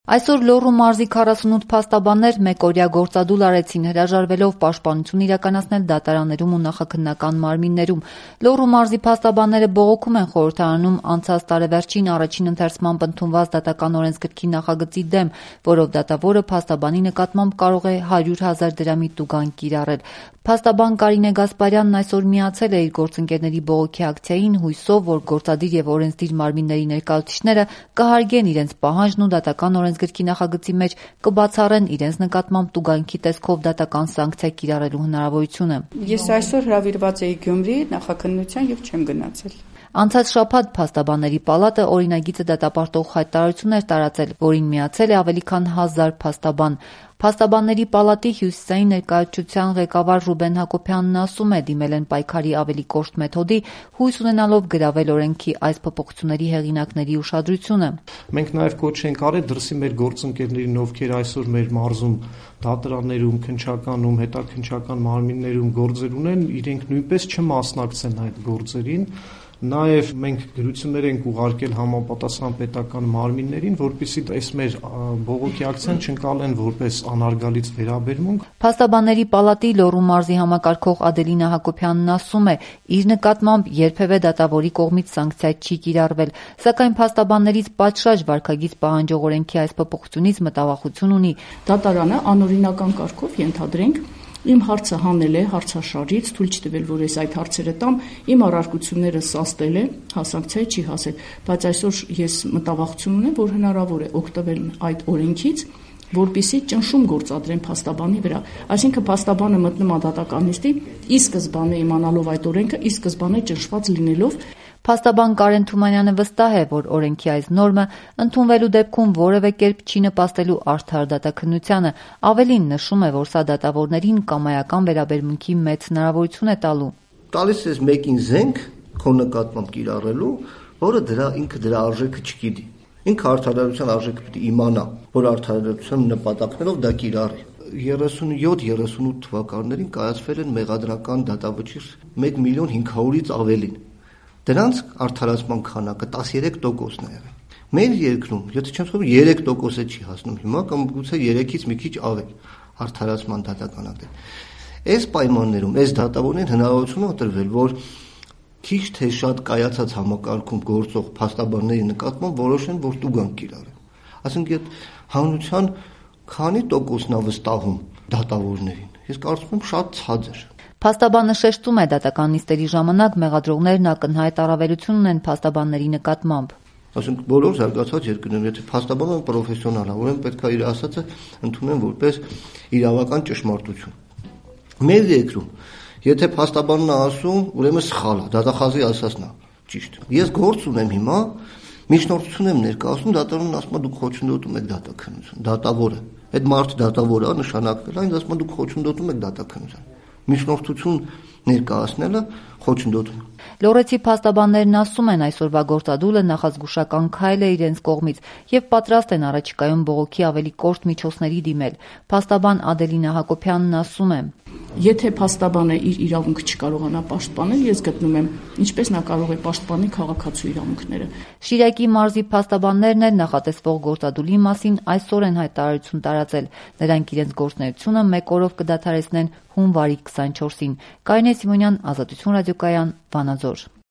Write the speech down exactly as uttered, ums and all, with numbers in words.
Այսօր Լոռու մարզի քառասունութ փաստաբաններ մեկօրյա գործադուլ արեցին, հրաժարվելով պաշտպանություն իրականացնել դատարաններում ու նախաքննական մարմիններում։ Լոռու մարզի փաստաբանները բողոքում են խորհրդարանում անցած տարեվերջին առաջին ընթերցմամբ ընդունված դատական օրենսգրքի նախագծի դեմ, որով դատավորը փաստաբանի նկատմամբ կարող է հարյուր հազար դրամի տուգանք կիրառել։ Փաստաբան Կարինե Գասպարյանն այսօր միացել է իր գործընկերների բողոքի ակցիային, հույսով, որ գործադիր եւ օրենսդիր մարմինների ներկայացուցիչները կհարգեն իրենց պահանջն ու դատական օրենսգրքի նախագծի մեջ կբացառեն իրենց նկատմամբ տուգանքի տեսքով դատական սանկցիա կիրառելու հնարավորությունը։ Ես այսօր հրավիրված էի Գյումրի նախաքննության եւ չեմ գնացել։ Անցած շաբաթ Փաստաբանների պալատը օրինագիծը դատապարտող հայտարարություն էր տարածել, որին միացել է ավելի քան հազար փաստաբան։ Փաստաբանների պալատի հյուսիսային ներկայացության ղեկավար Ռուբեն Հակոբյանն ասում է, դիմել են պայքարի ավելի կոշտ մեթոդի, հույս ունենալով գրավել օրենքի այս փոփոխությունների հեղինակների ուշադրությունը։ Մենք նաև կոչ ենք արել դրսի մեր գործընկերներին, ովքեր այսօր մեր մարզում դատարաններում, քննչականում, հետաքննչական մարմիններում գործեր ունեն, իրենք նույնպես չմասնակցեն այդ գործերին։ Նաև մենք գրություններ ենք ուղարկել համապատասխան պետական մարմիններին, որպեսզի այս մեր բողոքի ակցիան չընկալեն որպես անարգալից վերաբերմունք։ Փաստաբանների պալատի Լոռու մարզի համակարգող Ադելինա Հակոբյանն ասում է, իր նկատմամբ երբևէ դատավորի կողմից սանկցիա չի կիրառվել, սակայն փաստաբաններից պատշաճ վարքագիծ պահանջող օրենքի այս փոփոխությունից մտավախություն ունի։ Դատարանը անօրինական կարգով ենթադրենք Իմ հարցը հանել է հարցաշարից, թույլ չտվել, որ ես այդ հարցերը տամ, իմ առարկությունները սաստել է, սանկցիայի չի հասել, բայց այսօր ես մտավախություն ունեմ, որ հնարավոր է օգտվել այդ օրենքից, որպեսզի ճնշում գործադրեն փաստաբանի վրա։ Այսինքն փաստաբանը մտնում է դատական նիստի, ի սկզբանե իմանալով այդ օրենքը, ի սկզբանե ճնշված լինելով։ Փաստաբան Կարեն Թումանյանը վստահ է, որ օրենքի այս նորմը ընդունվելու դեպքում որևէ կերպ չի նպաստելու արդար դատաքննությանը, ավելին նշում է, որ սա դատավորներին կամայական վերաբերմունքի մեծ հնարավորություն է տալու։ Տալիս ես մեկին զենք քո նկատմամբ կիրառելու, որը դրա ինքը դրա արժեքը չգիտի։ Ինքը արդարության արժեքը պետք է իմանա, որ արդարության նպատակներով դա կիրառի։ երեսունյոթ երեսունութ թվականներին կայացվել են մեղադրական դատավճիռ մեկ միլիոն հինգ հարյուրից ավելին։ Դրանց արդարացման քանակը տասներեք տոկոսն է եղել։ Մեր երկրում, եթե չեմ ասում, երեք տոկոսը չի հասնում հիմա կամ գուցե երեքից մի քիչ ավել արդարացման դատական ակտը։ Այս պայմաններում այս դատավորներին հնարավորություն է տրվել, որ քիչ թե շատ կայացած համակարգում գործող փաստաբանների նկատմամբ որոշեն, որ տուգանք կիրառեն։ Այսինքն հանրության քանի տոկոսն է վստահում դատավորներին։ Ես կարծում եմ շատ ցածր։ Փաստաբանը շեշտում է, դատական նիստերի ժամանակ մեղադրողներն ակնհայտ առավելություն ունեն փաստաբանների նկատմամբ։ Ասենք բոլոր զարգացած երկրներում, եթե փաստաբանը պրոֆեսիոնալ է, ուրեմն պետք է իր ասածը ընդունեն որպես իրավական ճշմարտություն։ Մեր երկրում, եթե փաստաբանն է ասում, ուրեմն սխալ է, դատախազի ասածն է ճիշտ։ Ես գործ ունեմ հիմա, միջնորդություն եմ ներկայացնում, դատարանն ասում է դուք խոչընդոտում եք դատաքննություն, դատավորը։ Այդ մարդը դատավորը է նշանակվել, այն ասում է դուք խոչընդոտում եք դատաքննություն։ Միջնորդություն ներկայացնելը խոչընդոտում։ Լոռեցի փաստաբաններն ասում են, այսօրվա գործադուլը նախազգուշական քայլ է իրենց կողմից եւ պատրաստ են առաջիկայում բողոքի ավելի կոշտ միջոցների դիմել։ Փաստաբան Ադելինա Հակոբյանն ասում է. Եթե փաստաբանը իր իրավունքը չկարողանա պաշտպանել, ես գտնում եմ, ինչպես նա կարող է պաշտպանել քաղաքացու իրավունքները։ Շիրակի մարզի փաստաբաններն էլ նախատեսվող գործադուլի մասին այսօր են հայտարարություն տարածել։ Նրանք իրենց գործունեությունը մեկ օրով կդադարեցնեն հունվարի քսանչորսին։ Կարինե Սիմոնյան, Ազատություն ռադիոկայան, Վանաձոր։